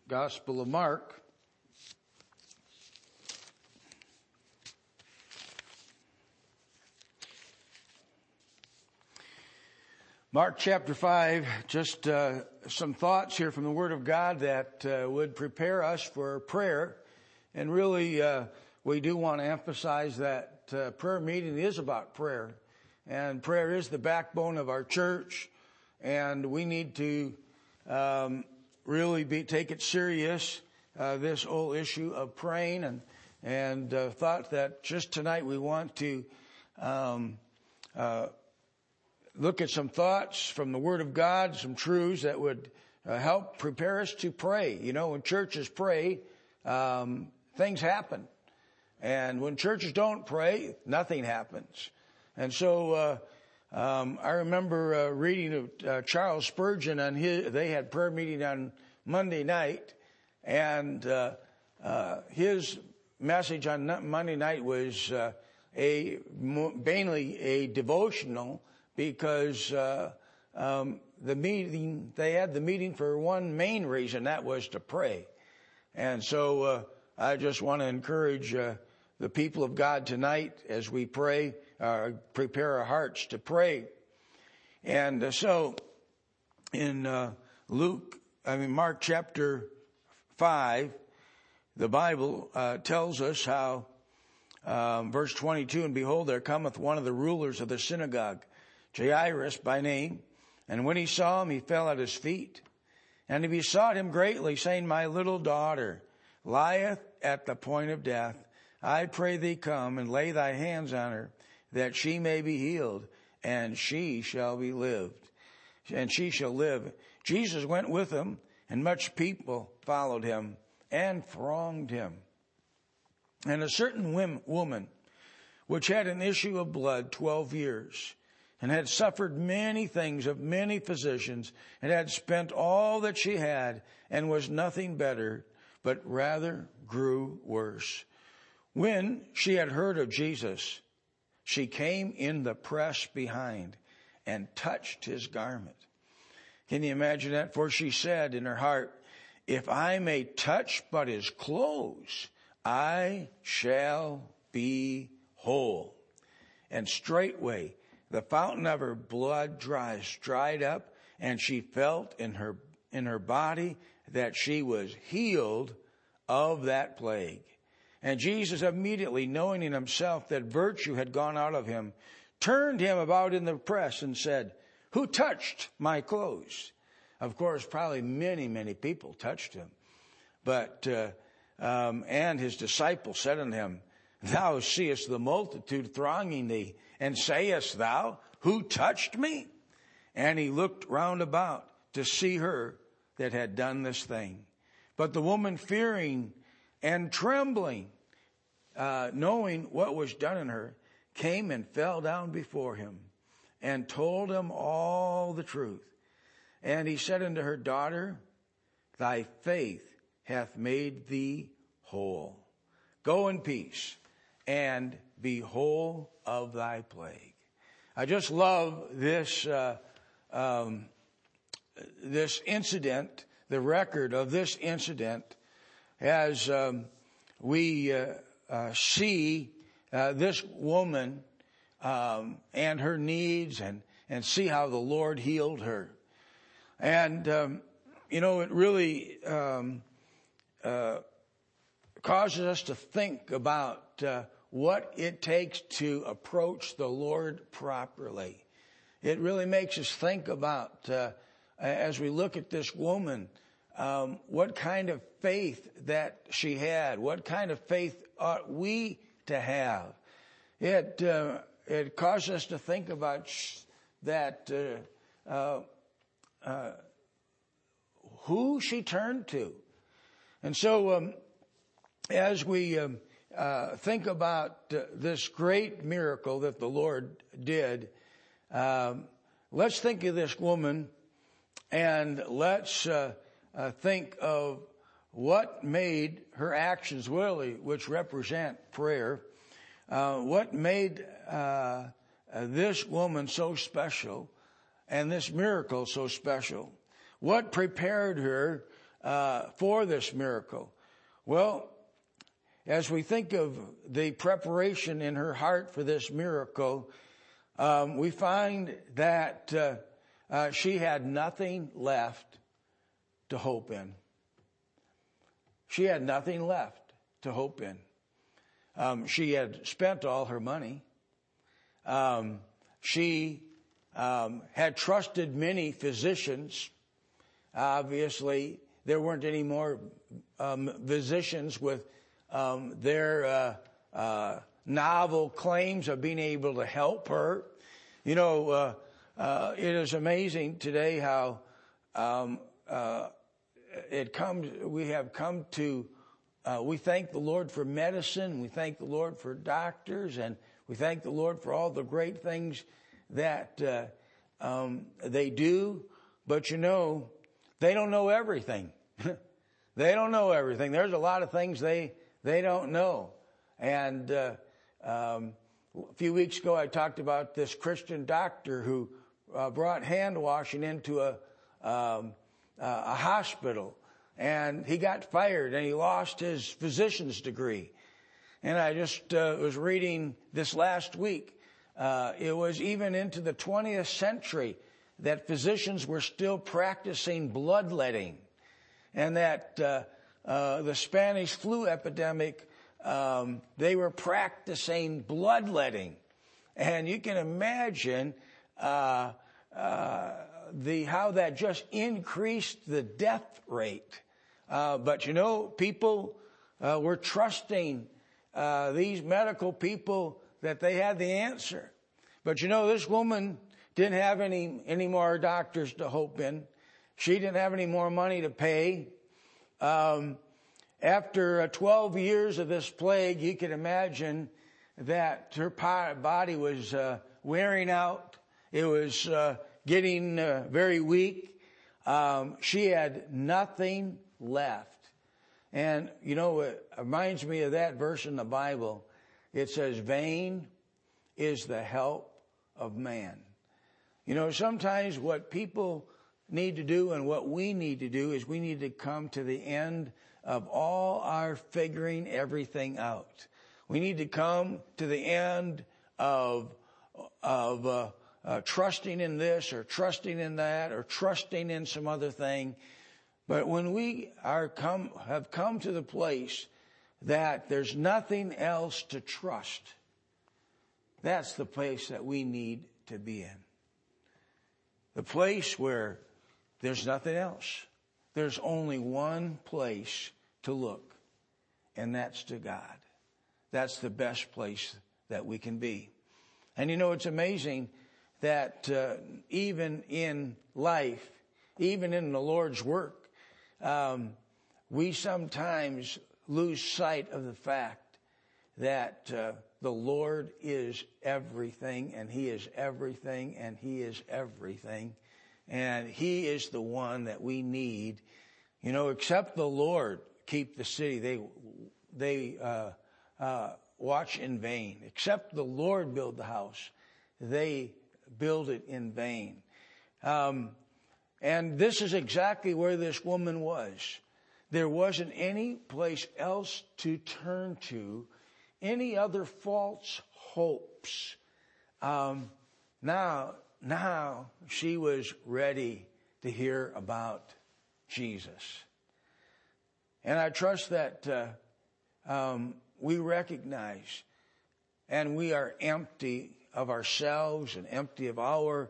Gospel of Mark. Mark chapter 5, just some thoughts here from the Word of God that would prepare us for prayer. And really, we do want to emphasize that prayer meeting is about prayer. And prayer is the backbone of our church. And we need to really take it serious, this whole issue of praying. And thought that just tonight we want to look at some thoughts from the Word of God, some truths that would help prepare us to pray. You know, when churches pray, things happen. And when churches don't pray, nothing happens. And so I remember reading of Charles Spurgeon, and they had prayer meeting on Monday night. And his message on Monday night was mainly a devotional, because they had the meeting for one main reason, that was to pray. And so I just want to encourage the people of God tonight as we pray, prepare our hearts to pray. And so in Mark chapter 5, the Bible tells us how, verse 22, and behold, there cometh one of the rulers of the synagogue, Jairus by name, and when he saw him, he fell at his feet, and he besought him greatly, saying, My little daughter lieth at the point of death. I pray thee, come and lay thy hands on her, that she may be healed, and she shall live. Jesus went with him, and much people followed him and thronged him. And a certain woman, which had an issue of blood 12 years, and had suffered many things of many physicians, and had spent all that she had, and was nothing better, but rather grew worse. When she had heard of Jesus, she came in the press behind, and touched his garment. Can you imagine that? For she said in her heart, If I may touch but his clothes, I shall be whole. And straightway the fountain of her blood dried up, and she felt in her body that she was healed of that plague. And Jesus, immediately knowing in himself that virtue had gone out of him, turned him about in the press and said, Who touched my clothes? Of course, probably many, many people touched him. But and his disciples said unto him, Thou seest the multitude thronging thee, and sayest thou, Who touched me? And he looked round about to see her that had done this thing. But the woman, fearing and trembling, knowing what was done in her, came and fell down before him, and told him all the truth. And he said unto her, Daughter, thy faith hath made thee whole. Go in peace, and be whole of thy plague. I just love this this incident, the record of this incident, as we see this woman and her needs, and see how the Lord healed her. And it really causes us to think about what it takes to approach the Lord properly. It really makes us think about, as we look at this woman, what kind of faith that she had, what kind of faith ought we to have. It causes us to think about that, who she turned to. And so, as we think about this great miracle that the Lord did, let's think of this woman, and let's think of what made her actions, really, which represent prayer, what made this woman so special and this miracle so special. What prepared her for this miracle? Well, as we think of the preparation in her heart for this miracle, we find that she had nothing left to hope in. She had nothing left to hope in. She had spent all her money. She had trusted many physicians. Obviously, there weren't any more physicians with their novel claims of being able to help her. You know, it is amazing today how we have come to, we thank the Lord for medicine, we thank the Lord for doctors, and we thank the Lord for all the great things that they do. But you know, they don't know everything. They don't know everything. There's a lot of things they don't know. And a few weeks ago, I talked about this Christian doctor who brought hand washing into a hospital, and he got fired and he lost his physician's degree. And I just was reading this last week. It was even into the 20th century that physicians were still practicing bloodletting, and that the Spanish flu epidemic, they were practicing bloodletting. And you can imagine how that just increased the death rate. But you know, people were trusting these medical people that they had the answer. But you know, this woman didn't have any more doctors to hope in. She didn't have any more money to pay. After 12 years of this plague, you can imagine that her body was wearing out. It was getting very weak. She had nothing left. And, you know, it reminds me of that verse in the Bible. It says, vain is the help of man. You know, sometimes what people need to do and what we need to do is we need to come to the end of all our figuring everything out. We need to come to the end of trusting in this or trusting in that or trusting in some other thing. But when we have come to the place that there's nothing else to trust, that's the place that we need to be in. The place where there's nothing else. There's only one place to look, and that's to God. That's the best place that we can be. And you know, it's amazing that even in life, even in the Lord's work, we sometimes lose sight of the fact that the Lord is everything, and He is everything, and He is everything. And He is the one that we need. You know, except the Lord keep the city, they watch in vain. Except the Lord build the house, they build it in vain. And this is exactly where this woman was. There wasn't any place else to turn to, any other false hopes. Now she was ready to hear about Jesus. And I trust that we recognize and we are empty of ourselves and empty of our,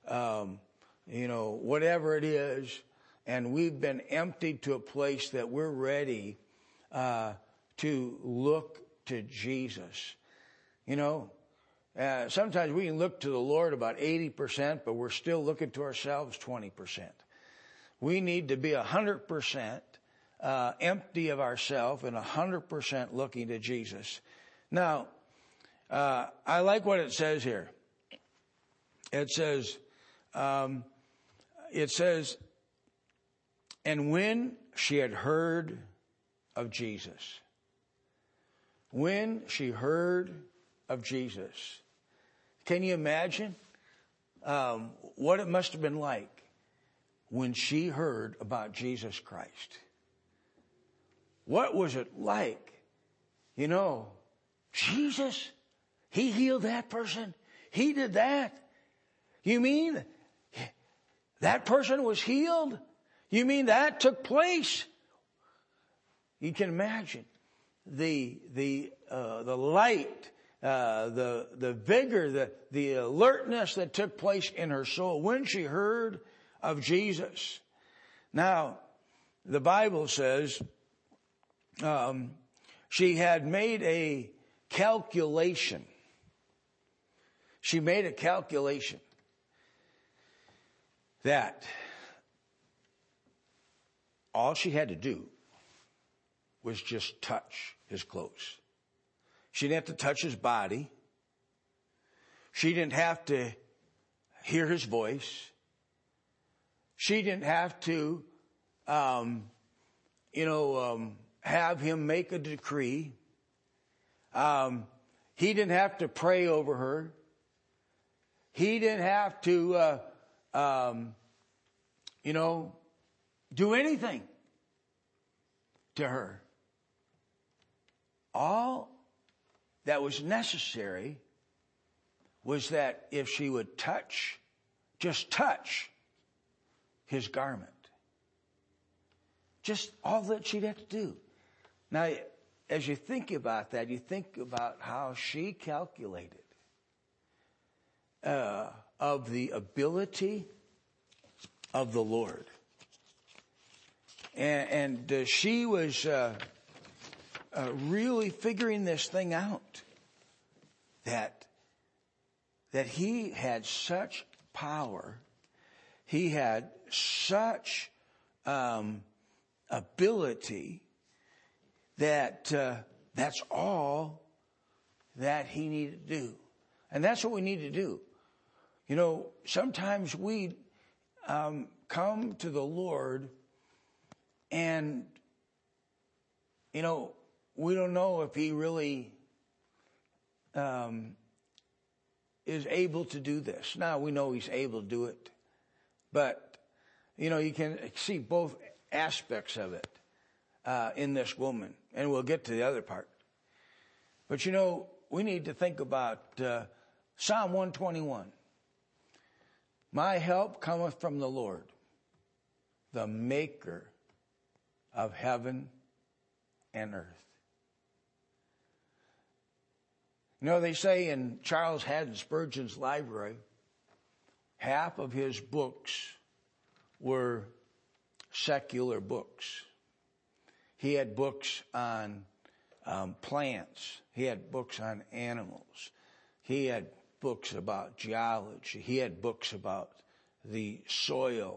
whatever it is. And we've been emptied to a place that we're ready to look to Jesus. You know, sometimes we can look to the Lord about 80%, but we're still looking to ourselves 20%. We need to be 100% empty of ourselves and 100% looking to Jesus. Now, I like what it says here. It says, and when she had heard of Jesus, when she heard of Jesus, can you imagine what it must have been like when she heard about Jesus Christ. What was it like? You know, Jesus, he healed that person. He did that. You mean that person was healed? You mean that took place? You can imagine the light, the vigor, the alertness that took place in her soul when she heard of Jesus. Now, the Bible says she had made a calculation. She made a calculation that all she had to do was just touch his clothes. She didn't have to touch his body. She didn't have to hear his voice. She didn't have to, have him make a decree. He didn't have to pray over her. He didn't have to, do anything to her. All that was necessary was that if she would just touch his garment. Just all that she'd have to do. Now, as you think about that, you think about how she calculated of the ability of the Lord. And she was really figuring this thing out, that he had such power, he had such ability, that that's all that he needed to do. And that's what we need to do. You know, sometimes we come to the Lord and, we don't know if he really is able to do this. Now, we know he's able to do it. But, you can see both aspects of it in this woman. And we'll get to the other part. But, we need to think about Psalm 121. My help cometh from the Lord, the maker of heaven and earth. They say in Charles Haddon Spurgeon's library, half of his books were secular books. He had books on plants. He had books on animals. He had books about geology. He had books about the soil.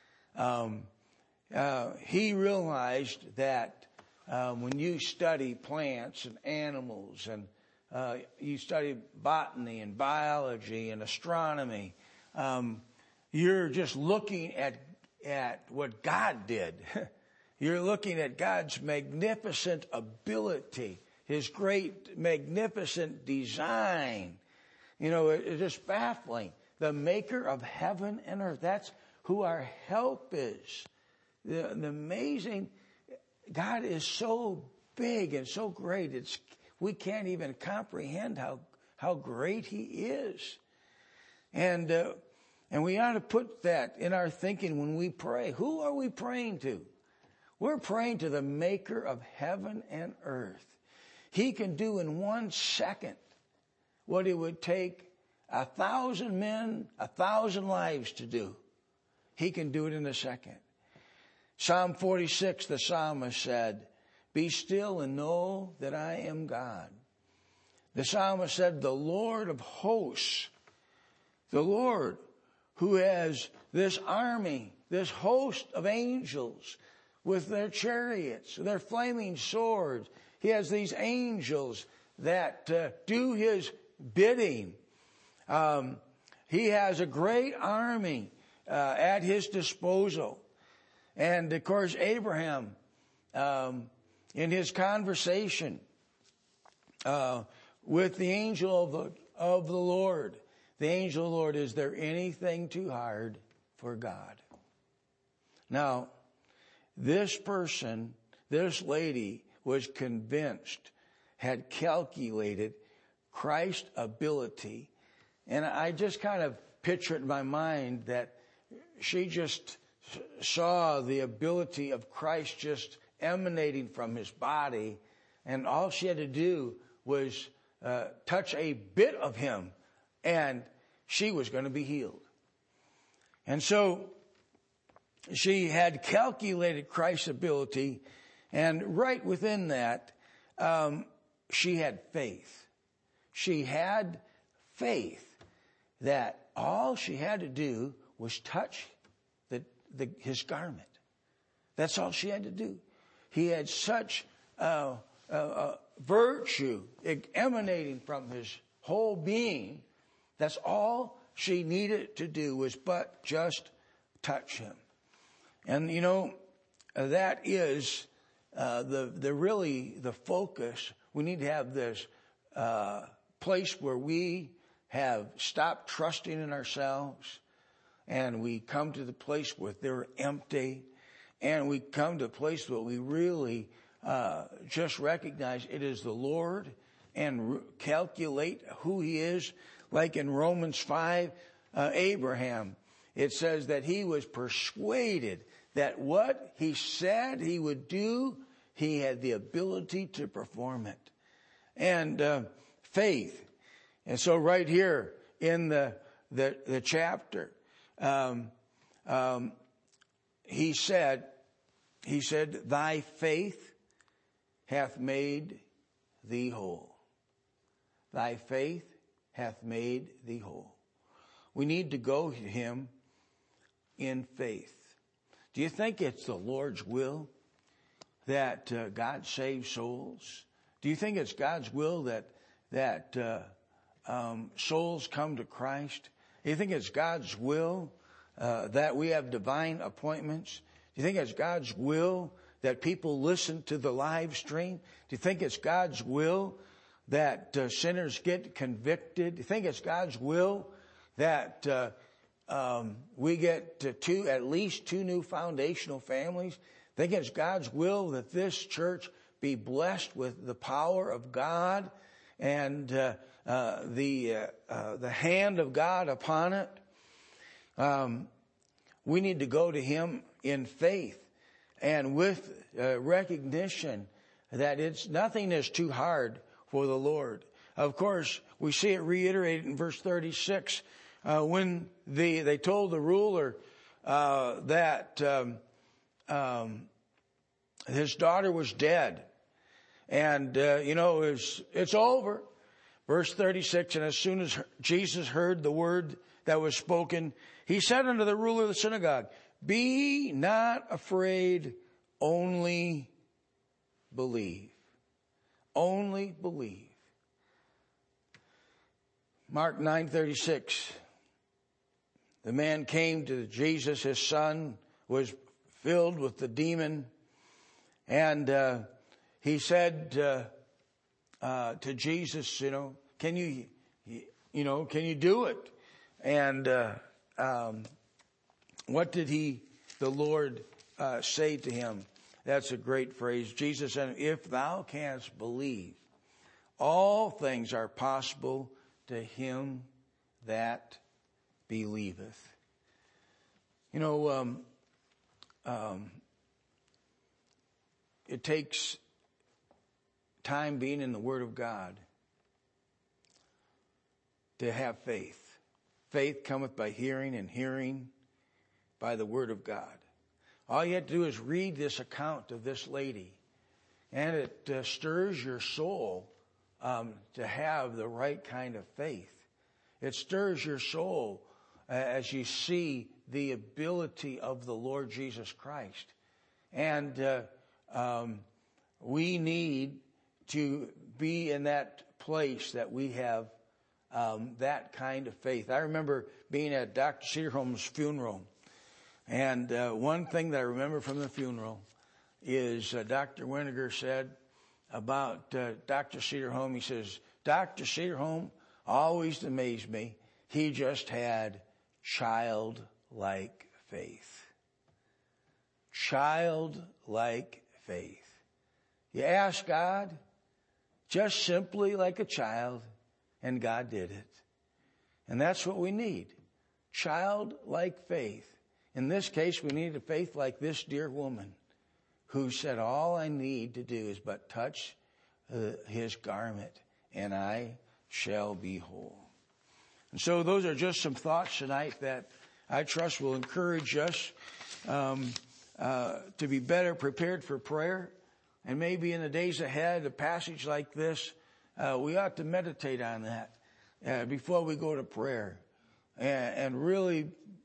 He realized that when you study plants and animals and you study botany and biology and astronomy, you're just looking at what God did. You're looking at God's magnificent ability, his great magnificent design. It's just baffling. The maker of heaven and earth. That's who our help is. The amazing, God is so big and so great. We can't even comprehend how great he is. And we ought to put that in our thinking when we pray. Who are we praying to? We're praying to the maker of heaven and earth. He can do in 1 second what it would take 1,000 men, 1,000 lives to do. He can do it in a second. Psalm 46, the psalmist said, be still and know that I am God. The psalmist said, the Lord of hosts, the Lord who has this army, this host of angels with their chariots, their flaming swords. He has these angels that do his bidding. He has a great army at his disposal. And of course, Abraham, in his conversation with the angel of the Lord, the angel of the Lord, is there anything too hard for God? Now, this person, this lady was convinced, had calculated Christ's ability. And I just kind of picture it in my mind that she just saw the ability of Christ just emanating from his body. And all she had to do was touch a bit of him, and she was going to be healed. And so she had calculated Christ's ability, and right within that, she had faith. She had faith that all she had to do was touch his garment. That's all she had to do. He had such virtue emanating from his whole being. That's all she needed to do was but just touch him. And that is the focus. We need to have this place where we have stopped trusting in ourselves, and we come to the place where they're empty, and we come to a place where we really just recognize it is the Lord and calculate who he is. Like in Romans 5, Abraham, it says that he was persuaded that what he said he would do, he had the ability to perform it. And faith. And so right here in the chapter, he said, thy faith hath made thee whole. Thy faith hath made thee whole. We need to go to him in faith. Do you think it's the Lord's will that God saves souls? Do you think it's God's will that souls come to Christ? Do you think it's God's will that we have divine appointments? Do you think it's God's will that people listen to the live stream? Do you think it's God's will that sinners get convicted? Do you think it's God's will that we get at least two new foundational families? I think it's God's will that this church be blessed with the power of God and the hand of God upon it. We need to go to him in faith and with recognition that nothing is too hard for the Lord. Of course, we see it reiterated in verse 36 when they told the ruler that his daughter was dead. And, it's over. Verse 36, and as soon as Jesus heard the word that was spoken, he said unto the ruler of the synagogue, be not afraid, only believe. Only believe. Mark 9:36. The man came to Jesus, his son was filled with the demon, and he said to Jesus, can you do it? And what did the Lord say to him? That's a great phrase. Jesus said, if thou canst believe, all things are possible to him that believeth. It takes time being in the Word of God to have faith. Faith cometh by hearing, and hearing by the Word of God. All you have to do is read this account of this lady, and it stirs your soul to have the right kind of faith. It stirs your soul as you see the ability of the Lord Jesus Christ. And we need to be in that place that we have that kind of faith. I remember being at Dr. Cedarholm's funeral. And one thing that I remember from the funeral is Dr. Winiger said about Dr. Cedarholm. He says, Dr. Cedarholm always amazed me. He just had childlike faith. childlike faith. You ask God just simply like a child, and God did it. And that's what we need. Childlike faith. In this case, we need a faith like this dear woman who said, all I need to do is but touch his garment, and I shall be whole. And so those are just some thoughts tonight that I trust will encourage us to be better prepared for prayer. And maybe in the days ahead, a passage like this, we ought to meditate on that before we go to prayer and really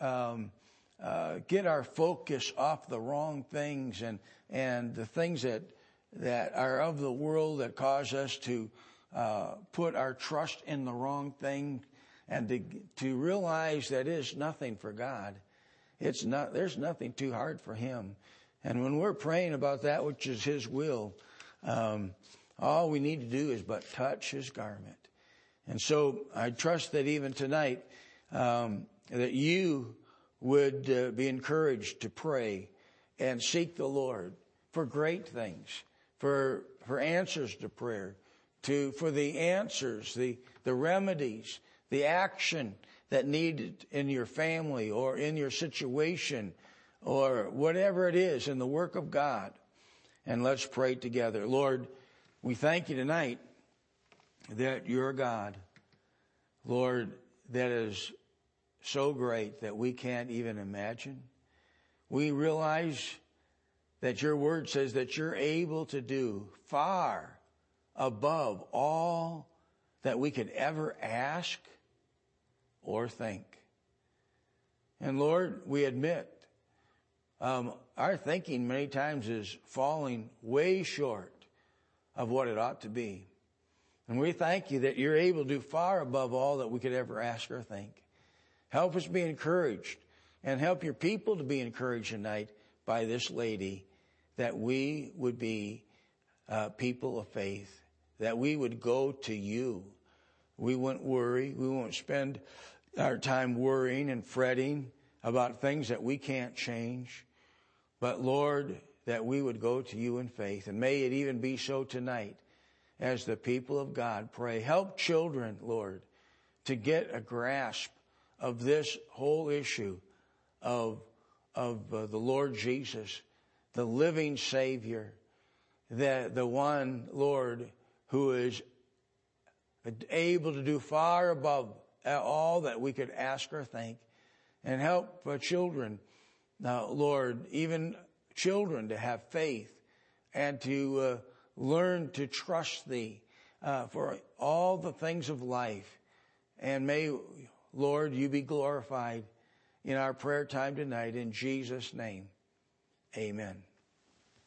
get our focus off the wrong things and the things that are of the world that cause us to put our trust in the wrong thing, and to realize that it is nothing for God. There's nothing too hard for him. And when we're praying about that which is his will, all we need to do is but touch his garment. And so I trust that even tonight, that you would be encouraged to pray and seek the Lord for great things, for answers to prayer, for the answers, the remedies, the action that needed in your family or in your situation or whatever it is in the work of God. And let's pray together. Lord, we thank you tonight that you're God, Lord, that is so great that we can't even imagine. We realize that your word says that you're able to do far above all that we could ever ask or think. And Lord, we admit our thinking many times is falling way short of what it ought to be. And we thank you that you're able to do far above all that we could ever ask or think. Help us be encouraged, and help your people to be encouraged tonight by this lady, that we would be people of faith, that we would go to you. We won't worry. We won't spend our time worrying and fretting about things that we can't change. But Lord, that we would go to you in faith. And may it even be so tonight as the people of God pray. Help children, Lord, to get a grasp of this whole issue of the Lord Jesus, the living Savior, the one, Lord, who is able to do far above all that we could ask or think. And help children, Lord, even children to have faith and to learn to trust thee for all the things of life. And may, Lord, you be glorified in our prayer time tonight. In Jesus' name, amen.